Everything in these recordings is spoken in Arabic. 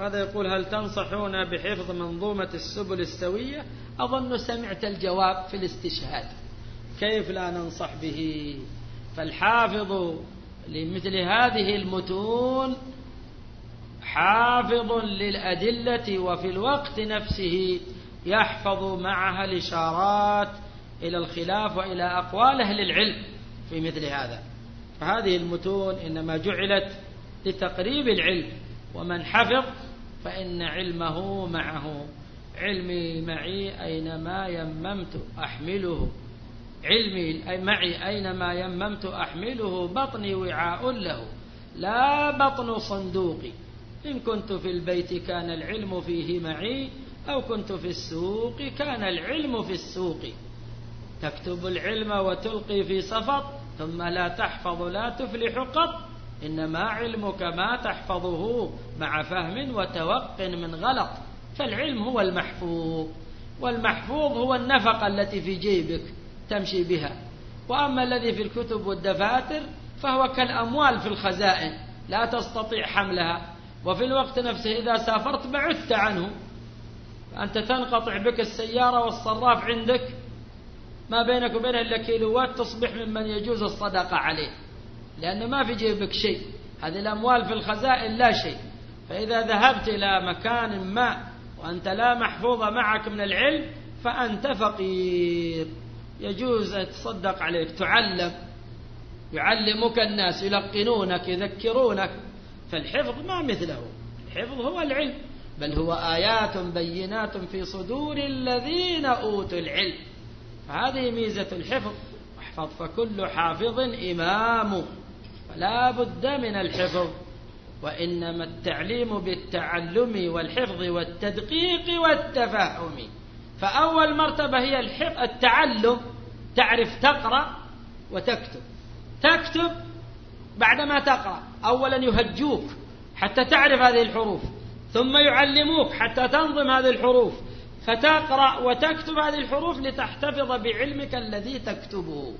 وهذا يقول: هل تنصحون بحفظ منظومة السبل السوية؟ أظن سمعت الجواب في الاستشهاد، كيف لا ننصح به؟ فالحافظ لمثل هذه المتون حافظ للأدلة، وفي الوقت نفسه يحفظ معها الإشارات إلى الخلاف وإلى أقوال أهل العلم في مثل هذا. فهذه المتون إنما جعلت لتقريب العلم، ومن حفظ فإن علمه معه. علمي معي أينما يممت أحمله، علمي معي أينما يممت أحمله، بطني وعاء له لا بطن صندوقي، إن كنت في البيت كان العلم فيه معي، أو كنت في السوق كان العلم في السوق. تكتب العلم وتلقي في سفط، ثم لا تحفظ لا تفلح قط، إنما علمك ما تحفظه مع فهم وتوقن من غلط. فالعلم هو المحفوظ، والمحفوظ هو النفقة التي في جيبك تمشي بها، وأما الذي في الكتب والدفاتر فهو كالأموال في الخزائن لا تستطيع حملها، وفي الوقت نفسه إذا سافرت بعدت عنه، أنت تنقطع بك السيارة والصراف عندك ما بينك وبينه إلا كيلوات، تصبح ممن يجوز الصدقة عليه، لأنه ما في جيبك شيء، هذه الأموال في الخزائن لا شيء. فإذا ذهبت إلى مكان ما وأنت لا محفوظ معك من العلم فأنت فقير، يجوز تصدق عليك، تعلم، يعلمك الناس، يلقنونك، يذكرونك. فالحفظ ما مثله، الحفظ هو العلم، بل هو آيات بينات في صدور الذين أوتوا العلم. هذه ميزة الحفظ. احفظ فكل حافظ إمام، فلا بد من الحفظ. وإنما التعليم بالتعلم والحفظ والتدقيق والتفهم. فأول مرتبة هي التعلم، تعرف تقرأ وتكتب. تكتب بعدما تقرأ، أولا يهجوك حتى تعرف هذه الحروف، ثم يعلموك حتى تنظم هذه الحروف، فتقرأ وتكتب هذه الحروف لتحتفظ بعلمك الذي تكتبه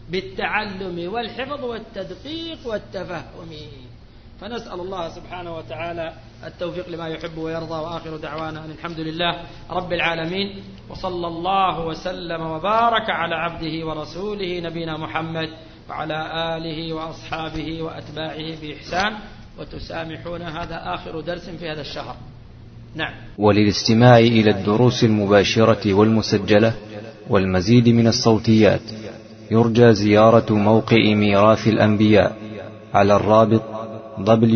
بالتعلم والحفظ والتدقيق والتفهم. فنسأل الله سبحانه وتعالى التوفيق لما يحب ويرضى. وآخر دعوانا أن الحمد لله رب العالمين، وصلى الله وسلم وبارك على عبده ورسوله نبينا محمد وعلى آله وأصحابه وأتباعه بإحسان. وتسامحون هذا آخر درس في هذا الشهر. نعم. وللاستماع إلى الدروس المباشرة والمسجلة والمزيد من الصوتيات يرجى زيارة موقع ميراث الأنبياء على الرابط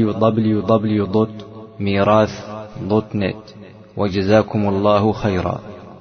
www.mirath.net. وجزاكم الله خيرا.